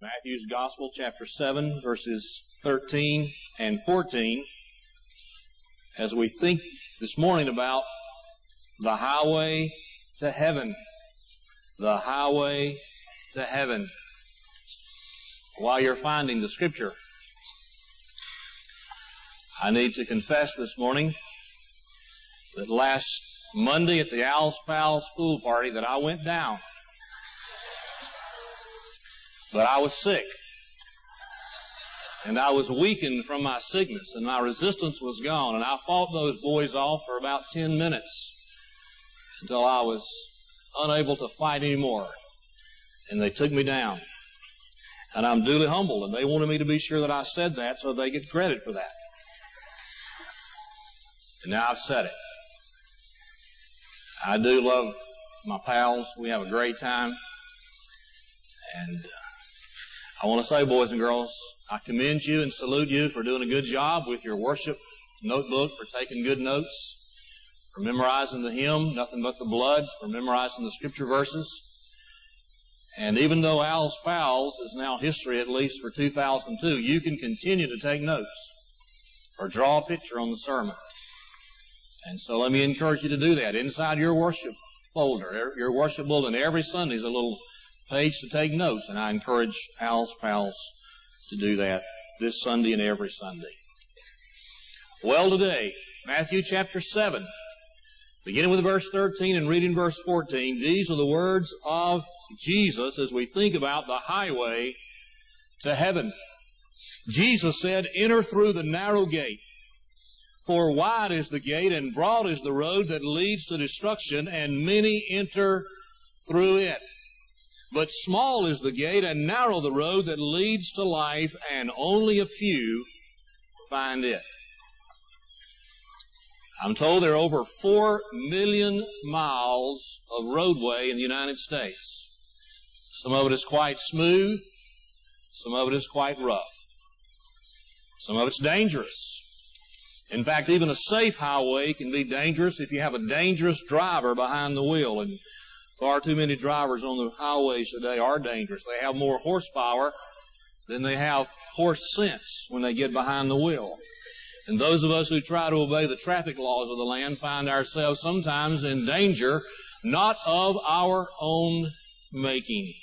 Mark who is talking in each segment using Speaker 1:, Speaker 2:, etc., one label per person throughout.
Speaker 1: Matthew's Gospel, chapter 7, verses 13 and 14, as we think this morning about the highway to heaven. The highway to heaven. While you're finding the Scripture, I need to confess this morning that last Monday at the Owls Pals pool party that I went down. But I was sick, and I was weakened from my sickness, and my resistance was gone, and I fought those boys off for about 10 minutes until I was unable to fight anymore, and they took me down. And I'm duly humbled, and they wanted me to be sure that I said that so they get credit for that. And now I've said it. I do love my pals. We have a great time, and I want to say, boys and girls, I commend you and salute you for doing a good job with your worship notebook, for taking good notes, for memorizing the hymn, Nothing But the Blood, for memorizing the Scripture verses. And even though Owls Pals is now history, at least for 2002, you can continue to take notes or draw a picture on the sermon. And so let me encourage you to do that. Inside your worship folder, your worship bulletin, every Sunday is a little page to take notes, and I encourage Owls Pals to do that this Sunday and every Sunday. Well, today, Matthew chapter 7, beginning with verse 13 and reading verse 14, these are the words of Jesus as we think about the highway to heaven. Jesus said, "Enter through the narrow gate, for wide is the gate and broad is the road that leads to destruction, and many enter through it. But small is the gate and narrow the road that leads to life, and only a few find it." I'm told there are over 4 million miles of roadway in the United States. Some of it is quite smooth. Some of it is quite rough. Some of it's dangerous. In fact, even a safe highway can be dangerous if you have a dangerous driver behind the wheel. And far too many drivers on the highways today are dangerous. They have more horsepower than they have horse sense when they get behind the wheel. And those of us who try to obey the traffic laws of the land find ourselves sometimes in danger, not of our own making.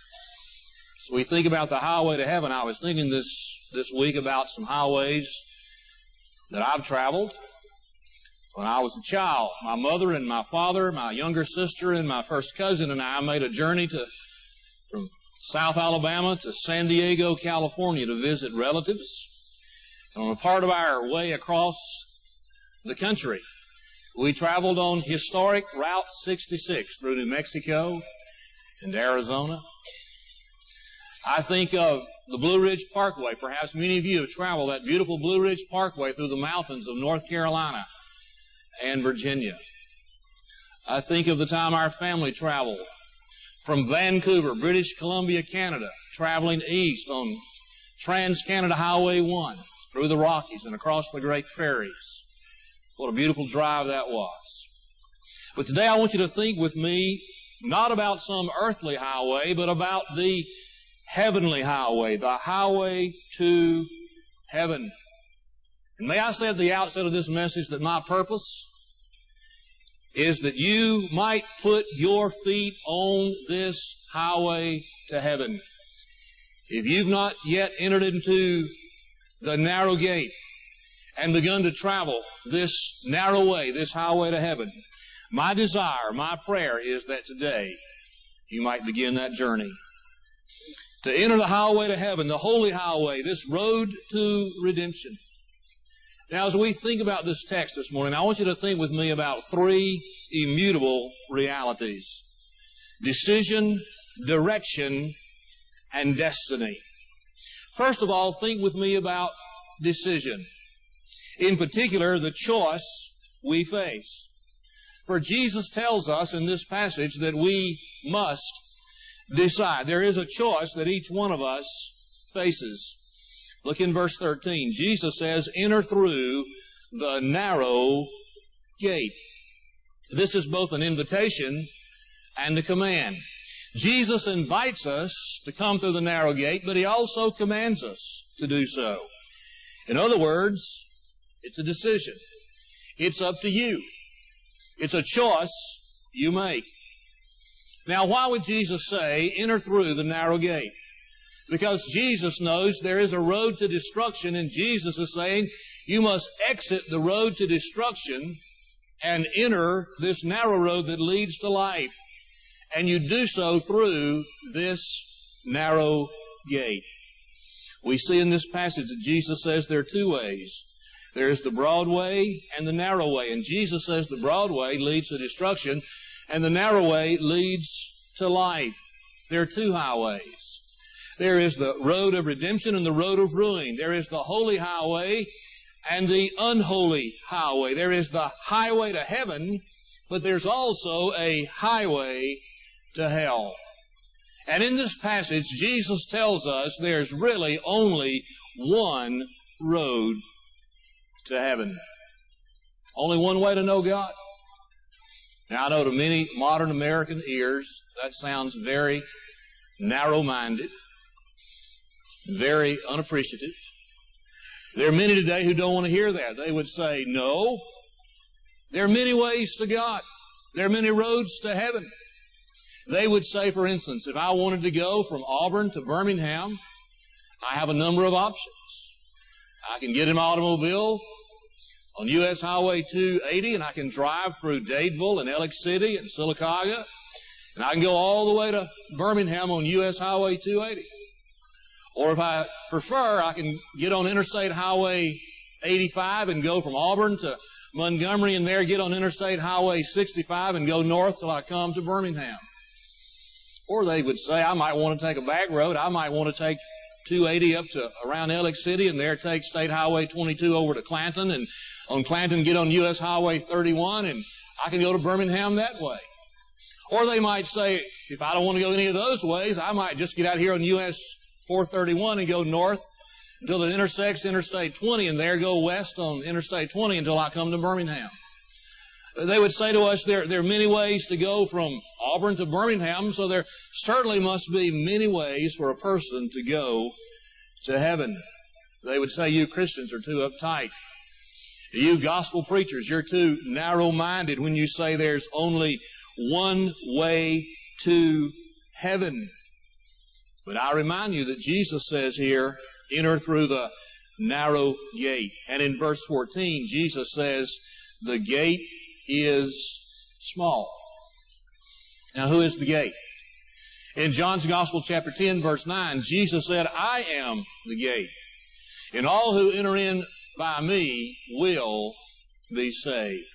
Speaker 1: So we think about the highway to heaven. I was thinking this week about some highways that I've traveled when I was a child. My mother and my father, my younger sister, and my first cousin and I made a journey from South Alabama to San Diego, California to visit relatives. And on a part of our way across the country, we traveled on historic Route 66 through New Mexico and Arizona. I think of the Blue Ridge Parkway. Perhaps many of you have traveled that beautiful Blue Ridge Parkway through the mountains of North Carolina and Virginia. I think of the time our family traveled from Vancouver, British Columbia, Canada, traveling east on Trans-Canada Highway 1 through the Rockies and across the Great Prairies. What a beautiful drive that was. But today I want you to think with me not about some earthly highway, but about the heavenly highway, the highway to heaven. And may I say at the outset of this message that my purpose is that you might put your feet on this highway to heaven. If you've not yet entered into the narrow gate and begun to travel this narrow way, this highway to heaven, my desire, my prayer is that today you might begin that journey. To enter the highway to heaven, the holy highway, this road to redemption. Now, as we think about this text this morning, I want you to think with me about 3 immutable realities: decision, direction, and destiny. First of all, think with me about decision. In particular, the choice we face. For Jesus tells us in this passage that we must decide. There is a choice that each one of us faces. Look in verse 13. Jesus says, "Enter through the narrow gate." This is both an invitation and a command. Jesus invites us to come through the narrow gate, but He also commands us to do so. In other words, it's a decision. It's up to you. It's a choice you make. Now, why would Jesus say, enter through the narrow gate? Because Jesus knows there is a road to destruction, and Jesus is saying, you must exit the road to destruction and enter this narrow road that leads to life. And you do so through this narrow gate. We see in this passage that Jesus says there are two ways. There is the broad way and the narrow way. And Jesus says the broad way leads to destruction, and the narrow way leads to life. There are two highways. There is the road of redemption and the road of ruin. There is the holy highway and the unholy highway. There is the highway to heaven, but there's also a highway to hell. And in this passage, Jesus tells us there's really only one road to heaven. Only one way to know God. Now, I know to many modern American ears, that sounds very narrow-minded, very unappreciative. There are many today who don't want to hear that. They would say, no, there are many ways to God. There are many roads to heaven. They would say, for instance, if I wanted to go from Auburn to Birmingham, I have a number of options. I can get an automobile on U.S. Highway 280, and I can drive through Dadeville and Ellick City and Sylacauga, and I can go all the way to Birmingham on U.S. Highway 280. Or if I prefer, I can get on Interstate Highway 85 and go from Auburn to Montgomery, and there get on Interstate Highway 65 and go north till I come to Birmingham. Or they would say, I might want to take a back road. I might want to take 280 up to around Ellick City, and there take State Highway 22 over to Clanton, and on Clanton get on U.S. Highway 31, and I can go to Birmingham that way. Or they might say, if I don't want to go any of those ways, I might just get out here on U.S. 431 and go north until it intersects Interstate 20, and there go west on Interstate 20 until I come to Birmingham. They would say to us, there are many ways to go from Auburn to Birmingham, so there certainly must be many ways for a person to go to heaven. They would say, you Christians are too uptight. You gospel preachers, you're too narrow-minded when you say there's only one way to heaven. But I remind you that Jesus says here, enter through the narrow gate. And in verse 14, Jesus says, the gate is small. Now, who is the gate? In John's Gospel, chapter 10, verse 9, Jesus said, I am the gate, and all who enter in by me will be saved.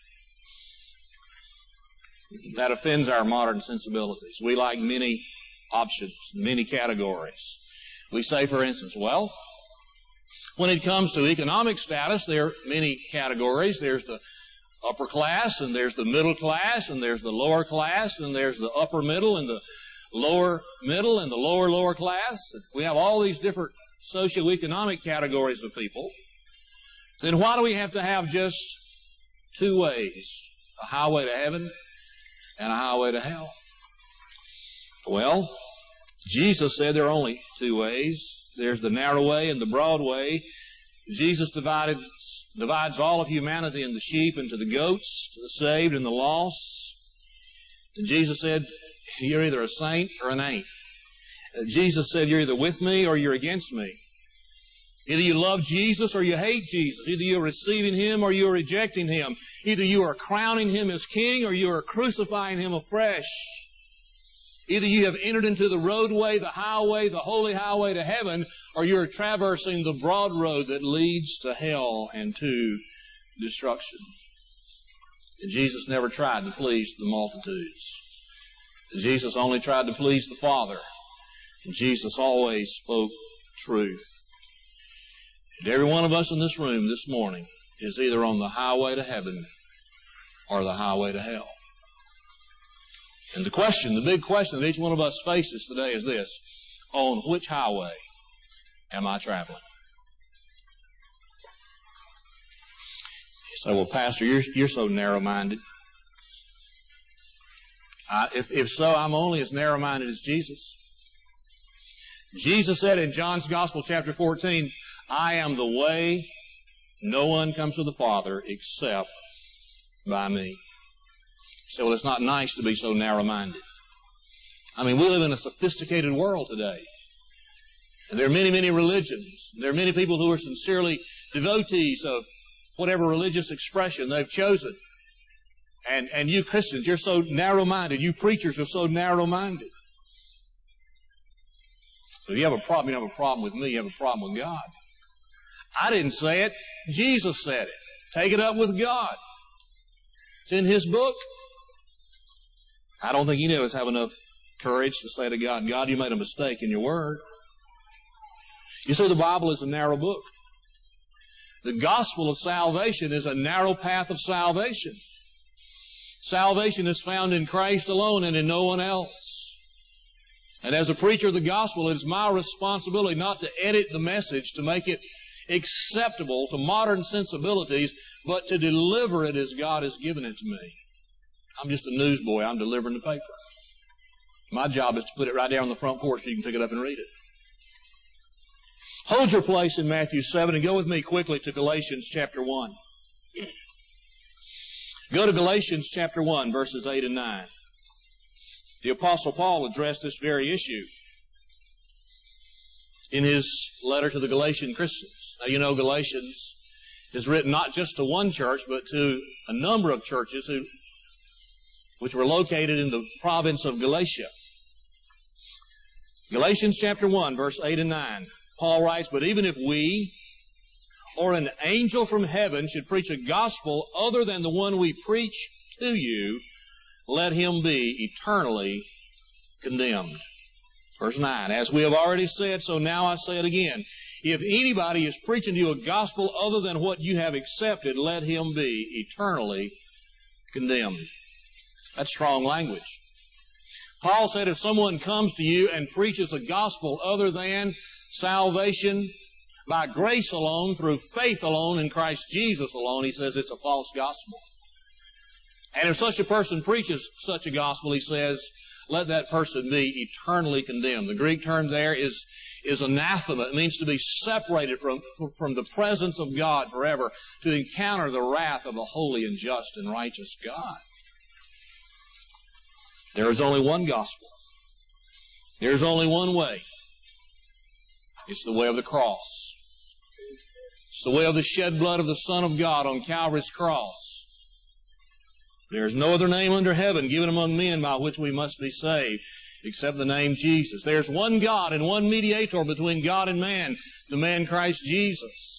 Speaker 1: That offends our modern sensibilities. We like many options, many categories. We say, for instance, well, when it comes to economic status, there are many categories. There's the upper class, and there's the middle class, and there's the lower class, and there's the upper middle, and the lower middle, and the lower class. We have all these different socioeconomic categories of people. Then why do we have to have just two ways, a highway to heaven and a highway to hell? Well, Jesus said there are only two ways. There's the narrow way and the broad way. Jesus divides all of humanity into the sheep and to the goats, to the saved and the lost. And Jesus said, you're either a saint or an ain't. Jesus said, you're either with me or you're against me. Either you love Jesus or you hate Jesus. Either you're receiving Him or you're rejecting Him. Either you are crowning Him as King or you are crucifying Him afresh. Either you have entered into the roadway, the highway, the holy highway to heaven, or you're traversing the broad road that leads to hell and to destruction. And Jesus never tried to please the multitudes. Jesus only tried to please the Father. And Jesus always spoke truth. And every one of us in this room this morning is either on the highway to heaven or the highway to hell. And the big question that each one of us faces today is this: on which highway am I traveling? You say, well, Pastor, you're so narrow-minded. If so, I'm only as narrow-minded as Jesus. Jesus said in John's Gospel, chapter 14, I am the way. No one comes to the Father except by me. So, well, it's not nice to be so narrow-minded. I mean, we live in a sophisticated world today. And there are many, many religions. There are many people who are sincerely devotees of whatever religious expression they've chosen. And you Christians, you're so narrow-minded. You preachers are so narrow-minded. So if you have a problem, you don't have a problem with me. You have a problem with God. I didn't say it. Jesus said it. Take it up with God. It's in His book. I don't think any of us have enough courage to say to God, God, you made a mistake in your word. You see, the Bible is a narrow book. The gospel of salvation is a narrow path of salvation. Salvation is found in Christ alone and in no one else. And as a preacher of the gospel, it is my responsibility not to edit the message to make it acceptable to modern sensibilities, but to deliver it as God has given it to me. I'm just a newsboy. I'm delivering the paper. My job is to put it right there on the front porch so you can pick it up and read it. Hold your place in Matthew 7 and go with me quickly to Galatians chapter 1. Go to Galatians chapter 1, verses 8 and 9. The Apostle Paul addressed this very issue in his letter to the Galatian Christians. Now, you know, Galatians is written not just to one church, but to a number of churches which were located in the province of Galatia. Galatians chapter 1, verse 8 and 9. Paul writes, but even if we or an angel from heaven should preach a gospel other than the one we preach to you, let him be eternally condemned. Verse 9, as we have already said, so now I say it again. If anybody is preaching to you a gospel other than what you have accepted, let him be eternally condemned. That's strong language. Paul said if someone comes to you and preaches a gospel other than salvation by grace alone, through faith alone, in Christ Jesus alone, he says it's a false gospel. And if such a person preaches such a gospel, he says, let that person be eternally condemned. The Greek term there is anathema. It means to be separated from the presence of God forever, to encounter the wrath of a holy and just and righteous God. There is only one gospel. There's only one way. It's the way of the cross. It's the way of the shed blood of the Son of God on Calvary's cross. There is no other name under heaven given among men by which we must be saved, except the name Jesus. There's one God and one mediator between God and man, the man Christ Jesus.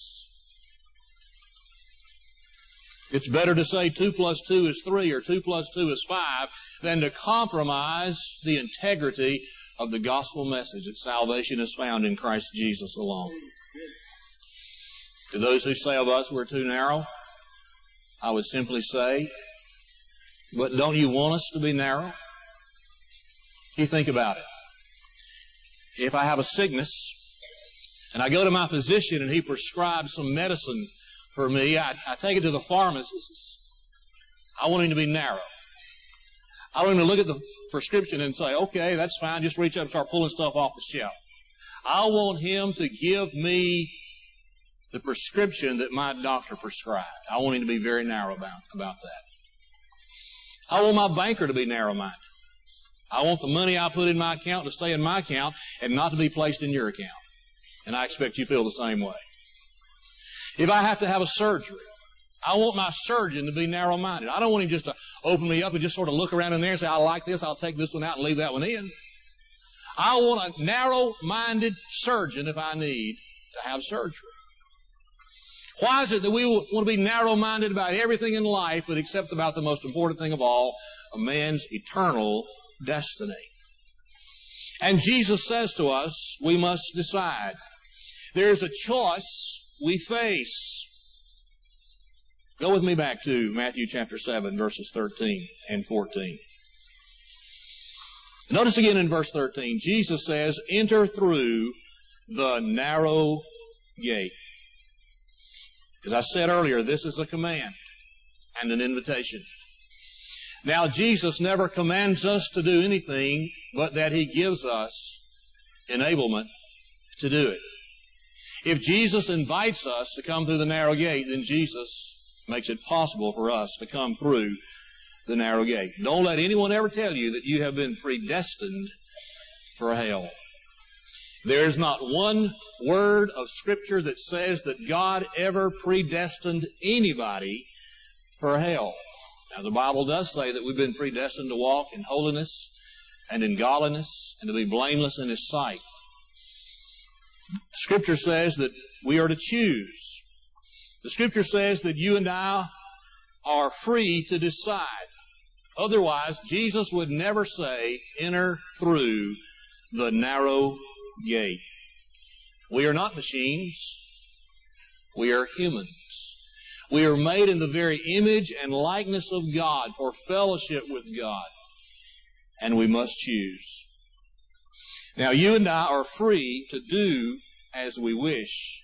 Speaker 1: It's better to say 2 plus 2 is 3 or 2 plus 2 is 5 than to compromise the integrity of the gospel message that salvation is found in Christ Jesus alone. To those who say of us we're too narrow, I would simply say, but don't you want us to be narrow? You think about it. If I have a sickness and I go to my physician and he prescribes some medicine for me, I take it to the pharmacist. I want him to be narrow. I want him to look at the prescription and say, okay, that's fine, just reach up and start pulling stuff off the shelf. I want him to give me the prescription that my doctor prescribed. I want him to be very narrow about that. I want my banker to be narrow-minded. I want the money I put in my account to stay in my account and not to be placed in your account. And I expect you feel the same way. If I have to have a surgery, I want my surgeon to be narrow-minded. I don't want him just to open me up and just sort of look around in there and say, I like this, I'll take this one out and leave that one in. I want a narrow-minded surgeon if I need to have surgery. Why is it that we want to be narrow-minded about everything in life but except about the most important thing of all, a man's eternal destiny? And Jesus says to us, we must decide. There's a choice we face. Go with me back to Matthew chapter 7, verses 13 and 14. Notice again in verse 13, Jesus says, enter through the narrow gate. As I said earlier, this is a command and an invitation. Now, Jesus never commands us to do anything but that He gives us enablement to do it. If Jesus invites us to come through the narrow gate, then Jesus makes it possible for us to come through the narrow gate. Don't let anyone ever tell you that you have been predestined for hell. There is not one word of Scripture that says that God ever predestined anybody for hell. Now, the Bible does say that we've been predestined to walk in holiness and in godliness and to be blameless in His sight. Scripture says that we are to choose. The Scripture says that you and I are free to decide. Otherwise, Jesus would never say, enter through the narrow gate. We are not machines. We are humans. We are made in the very image and likeness of God for fellowship with God. And we must choose. Now, you and I are free to do as we wish.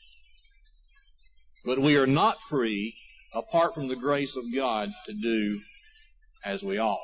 Speaker 1: But we are not free, apart from the grace of God, to do as we ought.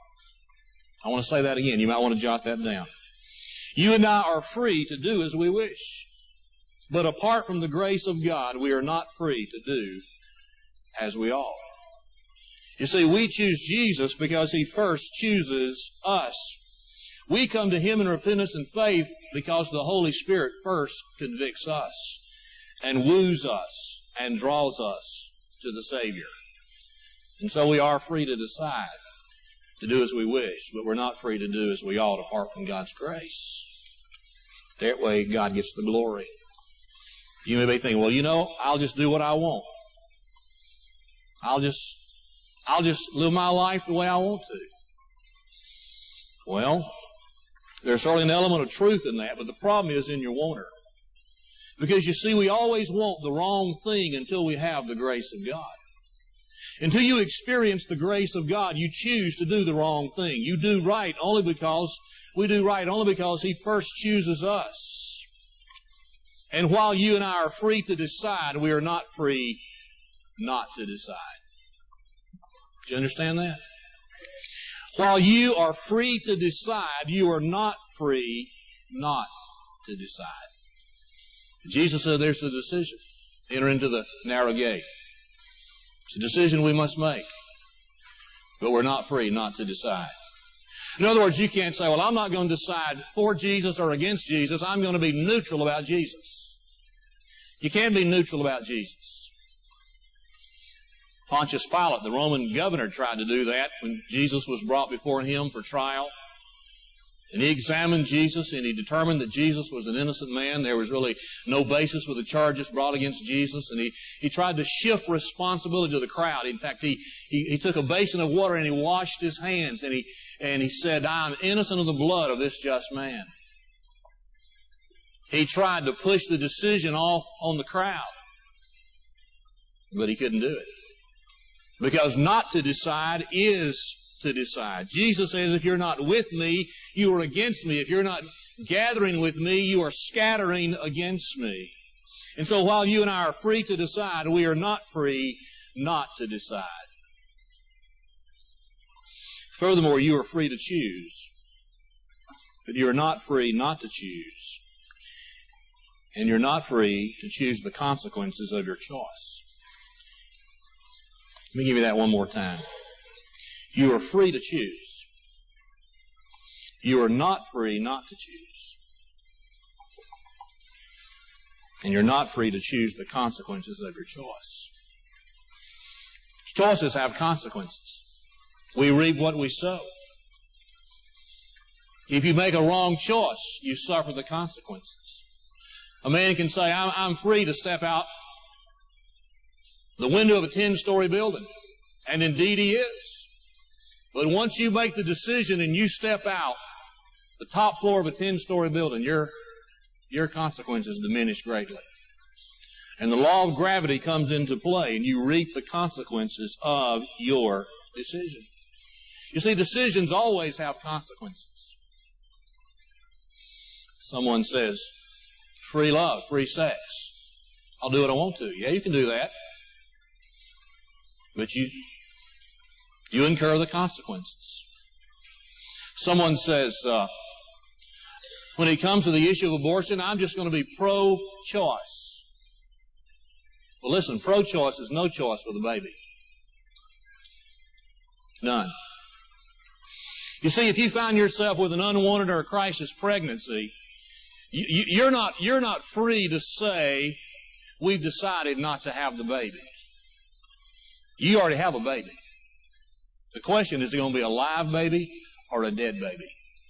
Speaker 1: I want to say that again. You might want to jot that down. You and I are free to do as we wish. But apart from the grace of God, we are not free to do as we ought. You see, we choose Jesus because He first chooses us. We come to Him in repentance and faith because the Holy Spirit first convicts us and woos us and draws us to the Savior. And so we are free to decide to do as we wish, but we're not free to do as we ought apart from God's grace. That way God gets the glory. You may be thinking, well, I'll just do what I want. I'll just live my life the way I want to. Well, there's certainly an element of truth in that, but the problem is in your wanter. Because you see, we always want the wrong thing until we have the grace of God. Until you experience the grace of God, you choose to do the wrong thing. You do right only because He first chooses us. And while you and I are free to decide, we are not free not to decide. Do you understand that? While you are free to decide, you are not free not to decide. Jesus said there's a decision. Enter into the narrow gate. It's a decision we must make. But we're not free not to decide. In other words, you can't say, well, I'm not going to decide for Jesus or against Jesus. I'm going to be neutral about Jesus. You can't be neutral about Jesus. Pontius Pilate, the Roman governor, tried to do that when Jesus was brought before him for trial. And he examined Jesus and he determined that Jesus was an innocent man. There was really no basis for the charges brought against Jesus. And he tried to shift responsibility to the crowd. In fact, he took a basin of water and he washed his hands and he said, I am innocent of the blood of this just man. He tried to push the decision off on the crowd. But he couldn't do it. Because not to decide is to decide. Jesus says, if you're not with me, you are against me. If you're not gathering with me, you are scattering against me. And so while you and I are free to decide, we are not free not to decide. Furthermore, you are free to choose. But you are not free not to choose. And you're not free to choose the consequences of your choice. Let me give you that one more time. You are free to choose. You are not free not to choose. And you're not free to choose the consequences of your choice. Choices have consequences. We reap what we sow. If you make a wrong choice, you suffer the consequences. A man can say, I'm free to step out the window of a 10-story building. And indeed he is. But once you make the decision and you step out the top floor of a 10-story building, your consequences diminish greatly. And the law of gravity comes into play, and you reap the consequences of your decision. You see, decisions always have consequences. Someone says, free love, free sex. I'll do what I want to. Yeah, you can do that. But You incur the consequences. Someone says, when it comes to the issue of abortion, I'm just going to be pro-choice. Well, listen, pro-choice is no choice for the baby. None. You see, if you find yourself with an unwanted or a crisis pregnancy, you're not free to say, we've decided not to have the baby. You already have a baby. The question is it going to be a live baby or a dead baby?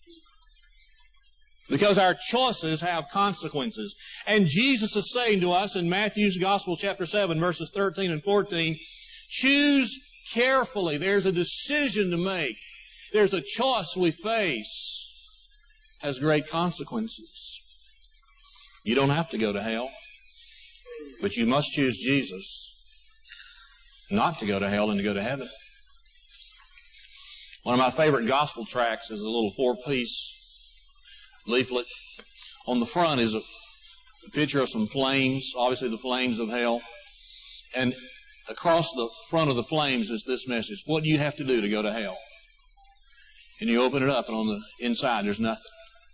Speaker 1: Because our choices have consequences. And Jesus is saying to us in Matthew's Gospel, chapter 7, verses 13 and 14, choose carefully. There's a decision to make. There's a choice we face. Has great consequences. You don't have to go to hell, but you must choose Jesus not to go to hell and to go to heaven. One of my favorite gospel tracts is a little 4-piece leaflet. On the front is a picture of some flames, obviously the flames of hell. And across the front of the flames is this message: what do you have to do to go to hell? And you open it up, and on the inside there's nothing.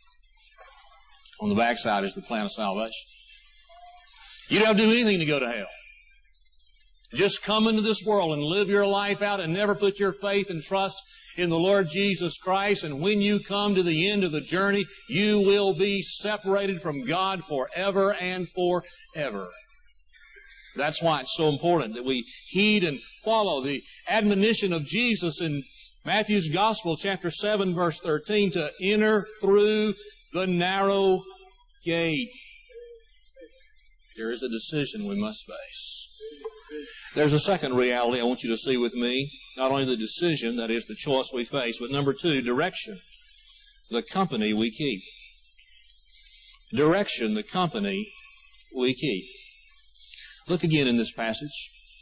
Speaker 1: On the back side is the plan of salvation. You don't have to do anything to go to hell. Just come into this world and live your life out and never put your faith and trust in the Lord Jesus Christ. And when you come to the end of the journey, you will be separated from God forever and forever. That's why it's so important that we heed and follow the admonition of Jesus in Matthew's Gospel, chapter 7, verse 13, to enter through the narrow gate. There is a decision we must face. There's a second reality I want you to see with me. Not only the decision, that is the choice we face, but number 2, direction, the company we keep. Direction, the company we keep. Look again in this passage.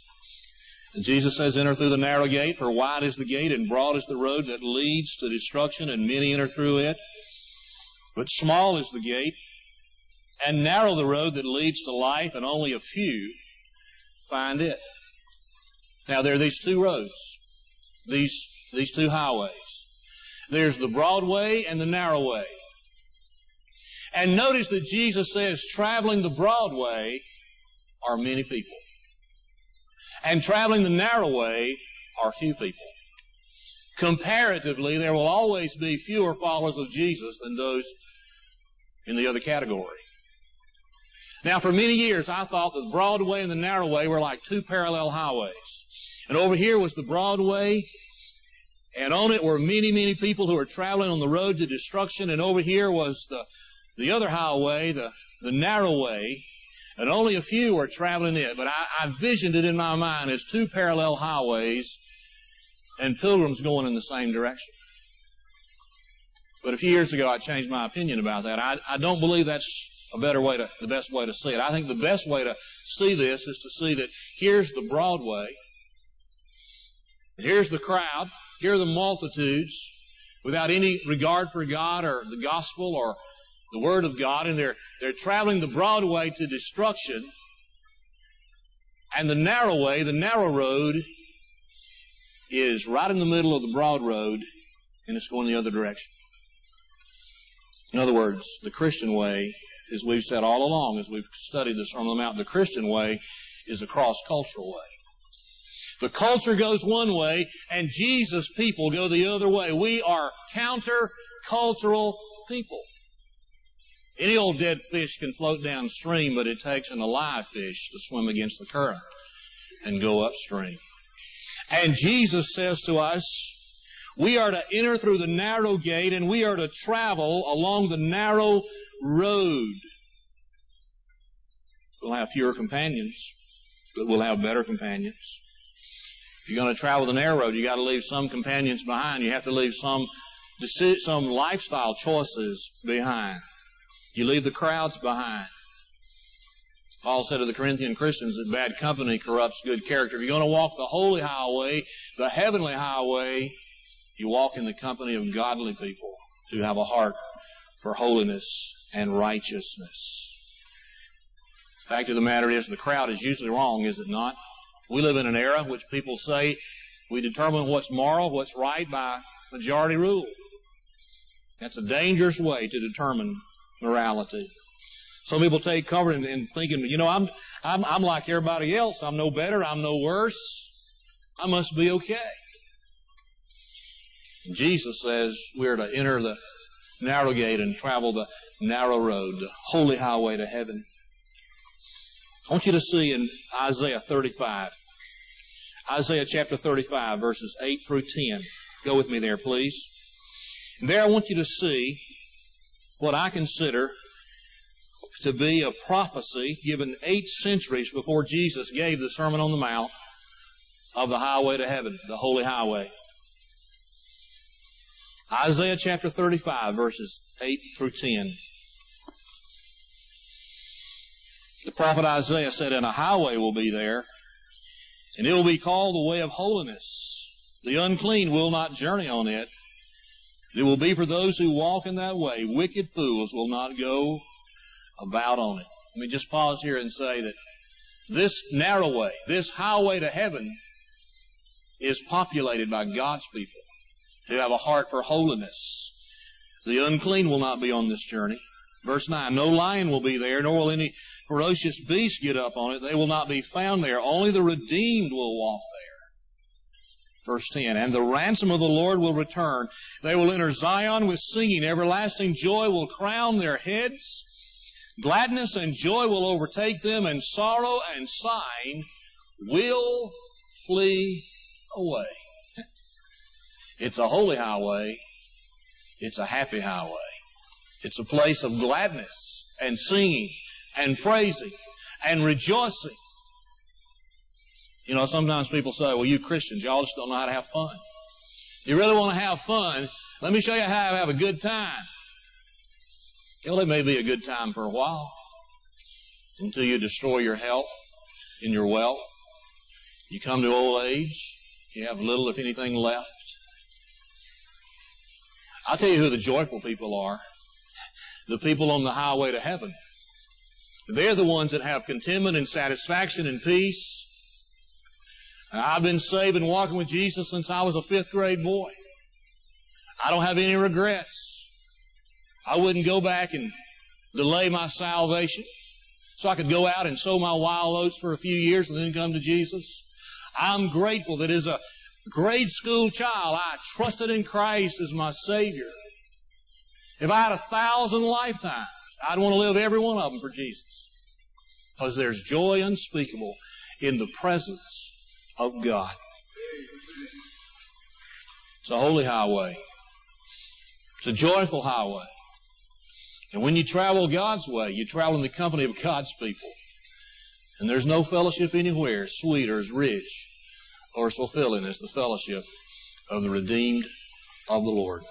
Speaker 1: Jesus says, enter through the narrow gate, for wide is the gate and broad is the road that leads to destruction, and many enter through it. But small is the gate and narrow the road that leads to life, and only a few find it. Now, there are these two roads, these two highways. There's the broad way and the narrow way. And notice that Jesus says traveling the broad way are many people. And traveling the narrow way are few people. Comparatively, there will always be fewer followers of Jesus than those in the other category. Now, for many years, I thought that the broad way and the narrow way were like two parallel highways. And over here was the broad way, and on it were many, many people who were traveling on the road to destruction. And over here was the other highway, the narrow way, and only a few were traveling it. But I visioned it in my mind as two parallel highways and pilgrims going in the same direction. But a few years ago, I changed my opinion about that. I don't believe that's the best way to see it. I think the best way to see this is to see that here's the broad way, here's the crowd, here are the multitudes without any regard for God or the gospel or the Word of God, and they're traveling the broad way to destruction. And the narrow way, the narrow road, is right in the middle of the broad road, and it's going the other direction. In other words, the Christian way, as we've said all along, as we've studied the Sermon on the Mount, the Christian way is a cross-cultural way. The culture goes one way, and Jesus' people go the other way. We are counter-cultural people. Any old dead fish can float downstream, but it takes an alive fish to swim against the current and go upstream. And Jesus says to us, we are to enter through the narrow gate, and we are to travel along the narrow road. We'll have fewer companions, but we'll have better companions. If you're going to travel the narrow road, you got to leave some companions behind. You have to leave some lifestyle choices behind. You leave the crowds behind. Paul said to the Corinthian Christians that bad company corrupts good character. If you're going to walk the holy highway, the heavenly highway, you walk in the company of godly people who have a heart for holiness and righteousness. The fact of the matter is, the crowd is usually wrong, is it not? We live in an era which people say We determine what's moral, what's right by majority rule. That's a dangerous way to determine morality. Some people take comfort in thinking, I'm like everybody else. I'm no better. I'm no worse. I must be okay. And Jesus says we're to enter the narrow gate and travel the narrow road, the holy highway to heaven. I want you to see in Isaiah 35, Isaiah chapter 35, verses 8 through 10. Go with me there, please. And there I want you to see what I consider to be a prophecy given 8 centuries before Jesus gave the Sermon on the Mount of the highway to heaven, the holy highway. Isaiah chapter 35, verses 8 through 10. The prophet Isaiah said, "And a highway will be there, and it will be called the way of holiness. The unclean will not journey on it. It will be for those who walk in that way. Wicked fools will not go about on it." Let me just pause here and say that this narrow way, this highway to heaven, is populated by God's people who have a heart for holiness. The unclean will not be on this journey. Verse 9, "No lion will be there, nor will any ferocious beast get up on it. They will not be found there. Only the redeemed will walk there." Verse 10, "And the ransom of the Lord will return. They will enter Zion with singing. Everlasting joy will crown their heads. Gladness and joy will overtake them, and sorrow and sighing will flee away." It's a holy highway. It's a happy highway. It's a place of gladness and singing and praising and rejoicing. Sometimes people say, "Well, you Christians, y'all just don't know how to have fun." You really want to have fun? Let me show you how to have a good time. It may be a good time for a while until you destroy your health and your wealth. You come to old age, you have little, if anything, left. I'll tell you who the joyful people are. The people on the highway to heaven. They're the ones that have contentment and satisfaction and peace. I've been saved and walking with Jesus since I was a 5th grade boy. I don't have any regrets. I wouldn't go back and delay my salvation so I could go out and sow my wild oats for a few years and then come to Jesus. I'm grateful that as a grade school child, I trusted in Christ as my Savior. If I had 1,000 lifetimes, I'd want to live every one of them for Jesus. Because there's joy unspeakable in the presence of God. It's a holy highway. It's a joyful highway. And when you travel God's way, you travel in the company of God's people. And there's no fellowship anywhere as sweet or as rich or as fulfilling as the fellowship of the redeemed of the Lord.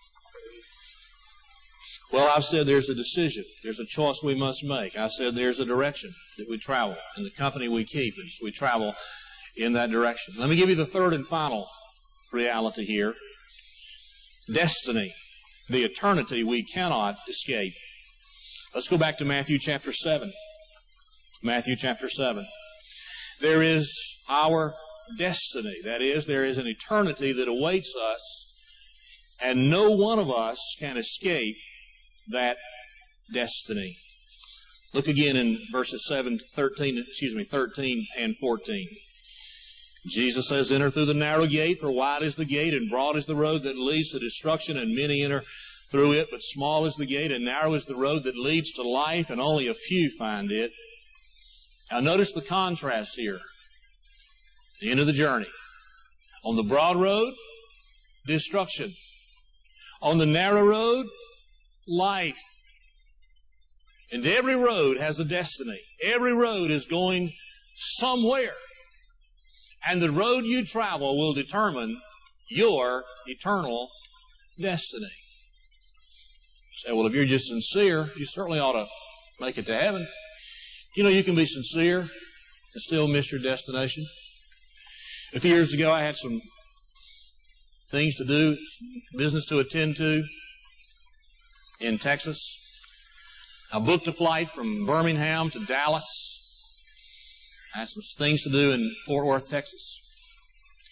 Speaker 1: Well, I've said there's a decision. There's a choice we must make. I said there's a direction that we travel and the company we keep as we travel in that direction. Let me give you the third and final reality here. Destiny. The eternity we cannot escape. Let's go back to Matthew chapter 7. Matthew chapter 7. There is our destiny. That is, there is an eternity that awaits us, and no one of us can escape that destiny. Look again in verses 13 and 14. Jesus says, "Enter through the narrow gate, for wide is the gate, and broad is the road that leads to destruction, and many enter through it, but small is the gate, and narrow is the road that leads to life, and only a few find it." Now notice the contrast here. The end of the journey. On the broad road, destruction. On the narrow road, life. And every road has a destiny. Every road is going somewhere. And the road you travel will determine your eternal destiny. You say, "Well, if you're just sincere, you certainly ought to make it to heaven." You can be sincere and still miss your destination. A few years ago, I had some things to do, business to attend to in Texas. I booked a flight from Birmingham to Dallas. I had some things to do in Fort Worth, Texas.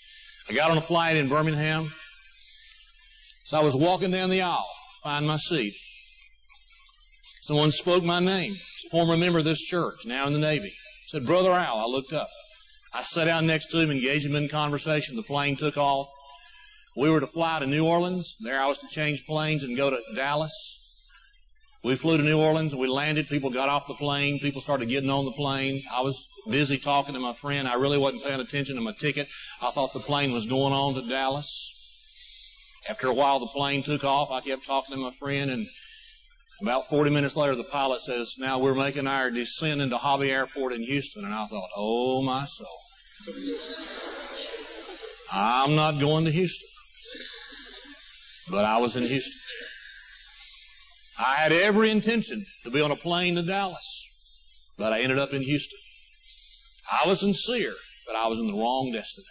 Speaker 1: I got on a flight in Birmingham. So I was walking down the aisle, find my seat. Someone spoke my name. It's a former member of this church, now in the Navy. Said, Brother Al. I looked up. I sat down next to him, engaged him in conversation. The plane took off. We were to fly to New Orleans. There I was to change planes and go to Dallas. We flew to New Orleans. We landed. People got off the plane. People started getting on the plane. I was busy talking to my friend. I really wasn't paying attention to my ticket. I thought the plane was going on to Dallas. After a while, the plane took off. I kept talking to my friend, and about 40 minutes later, the pilot says, now we're making our descent into Hobby Airport in Houston. And I thought, oh, my soul. I'm not going to Houston. But I was in Houston. I had every intention to be on a plane to Dallas, but I ended up in Houston. I was sincere, but I was in the wrong destiny.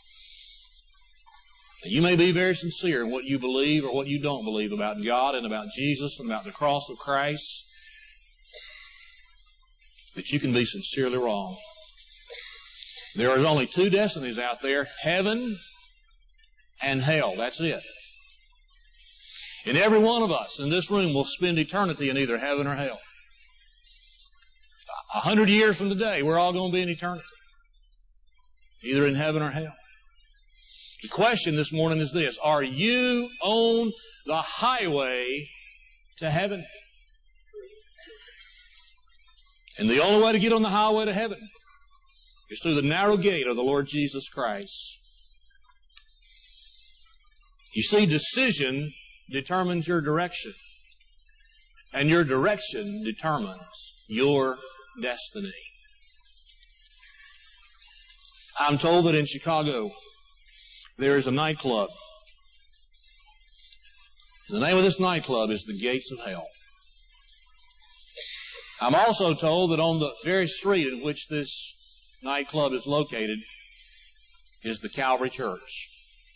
Speaker 1: Now, you may be very sincere in what you believe or what you don't believe about God and about Jesus and about the cross of Christ, but you can be sincerely wrong. There is only two destinies out there, heaven and hell. That's it. And every one of us in this room will spend eternity in either heaven or hell. 100 years from today, we're all going to be in eternity, either in heaven or hell. The question this morning is this: are you on the highway to heaven? And the only way to get on the highway to heaven is through the narrow gate of the Lord Jesus Christ. You see, decision determines your direction, and your direction determines your destiny. I'm told that in Chicago there is a nightclub. The name of this nightclub is the Gates of Hell. I'm also told that on the very street in which this nightclub is located is the Calvary Church.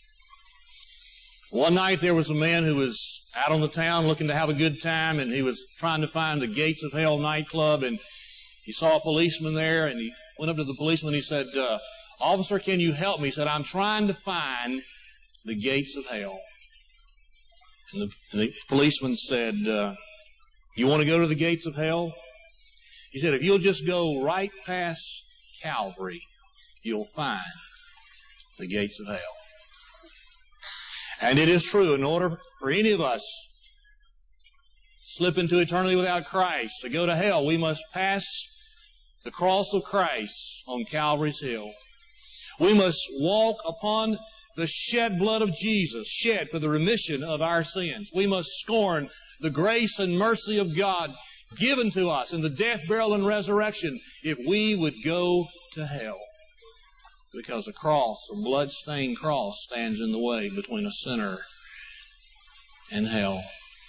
Speaker 1: One night there was a man who was out on the town looking to have a good time, and he was trying to find the Gates of Hell nightclub, and he saw a policeman there, and he went up to the policeman and he said, Officer, can you help me? He said, I'm trying to find the Gates of Hell. And the policeman said, you want to go to the Gates of Hell? He said, if you'll just go right past Calvary, you'll find the Gates of Hell. And it is true, in order for any of us to slip into eternity without Christ, to go to hell, we must pass the cross of Christ on Calvary's hill. We must walk upon the shed blood of Jesus, shed for the remission of our sins. We must scorn the grace and mercy of God given to us in the death, burial, and resurrection if we would go to hell. Because a cross, a blood-stained cross, stands in the way between a sinner and hell.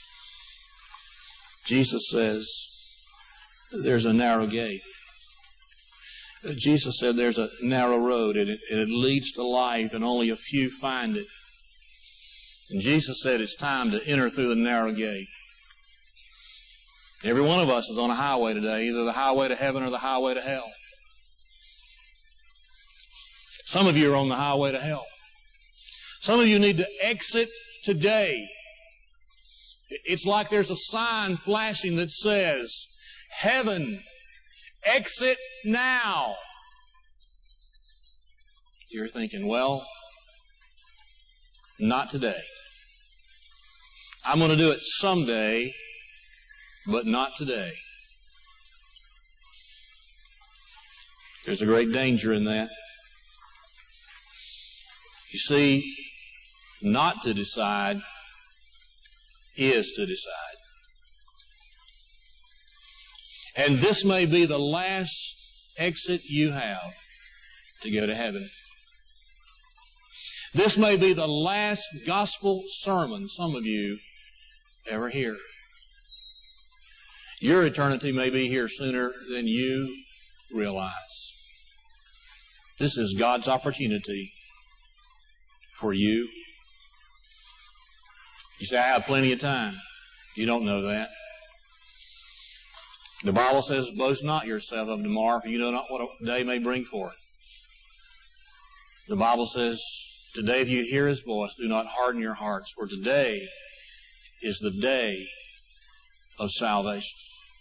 Speaker 1: Jesus says there's a narrow gate. Jesus said there's a narrow road and it leads to life and only a few find it. And Jesus said it's time to enter through the narrow gate. Every one of us is on a highway today, either the highway to heaven or the highway to hell. Some of you are on the highway to hell. Some of you need to exit today. It's like there's a sign flashing that says, heaven, exit now. You're thinking, well, not today. I'm going to do it someday, but not today. There's a great danger in that. You see, not to decide is to decide. And this may be the last exit you have to go to heaven. This may be the last gospel sermon some of you ever hear. Your eternity may be here sooner than you realize. This is God's opportunity for you. You say, I have plenty of time. You don't know that. The Bible says, boast not yourself of tomorrow, for you know not what a day may bring forth. The Bible says, Today, if you hear His voice, do not harden your hearts, for today is the day of salvation.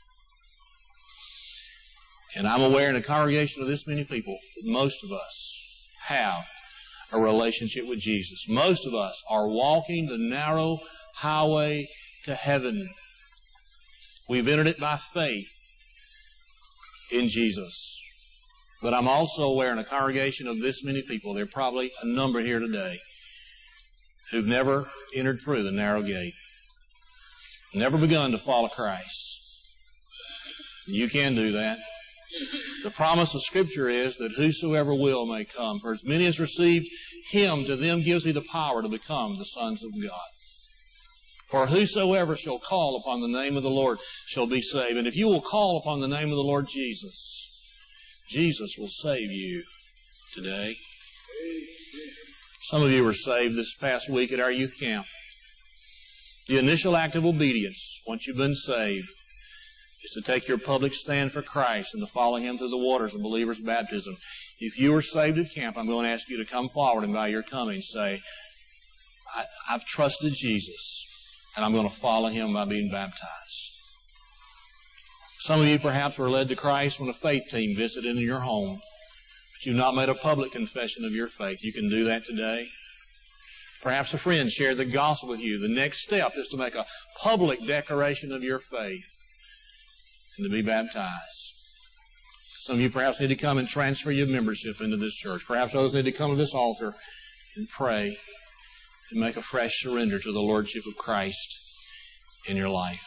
Speaker 1: And I'm aware in a congregation of this many people that most of us have a relationship with Jesus. Most of us are walking the narrow highway to heaven. We've entered it by faith in Jesus. But I'm also aware in a congregation of this many people, there are probably a number here today who've never entered through the narrow gate, never begun to follow Christ. You can do that. The promise of Scripture is that whosoever will may come. For as many as received Him, to them gives He the power to become the sons of God. For whosoever shall call upon the name of the Lord shall be saved. And if you will call upon the name of the Lord Jesus, Jesus will save you today. Some of you were saved this past week at our youth camp. The initial act of obedience, once you've been saved, is to take your public stand for Christ and to follow Him through the waters of believer's baptism. If you were saved at camp, I'm going to ask you to come forward and by your coming say, I've trusted Jesus and I'm going to follow Him by being baptized. Some of you perhaps were led to Christ when a faith team visited in your home, but you've not made a public confession of your faith. You can do that today. Perhaps a friend shared the gospel with you. The next step is to make a public declaration of your faith and to be baptized. Some of you perhaps need to come and transfer your membership into this church. Perhaps others need to come to this altar and pray and make a fresh surrender to the Lordship of Christ in your life.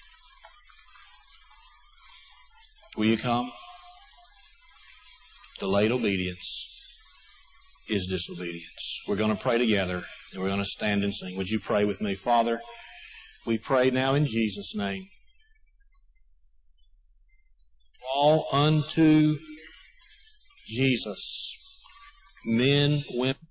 Speaker 1: Will you come? Delayed obedience is disobedience. We're going to pray together and we're going to stand and sing. Would you pray with me? Father, we pray now in Jesus' name. All unto Jesus, men, women,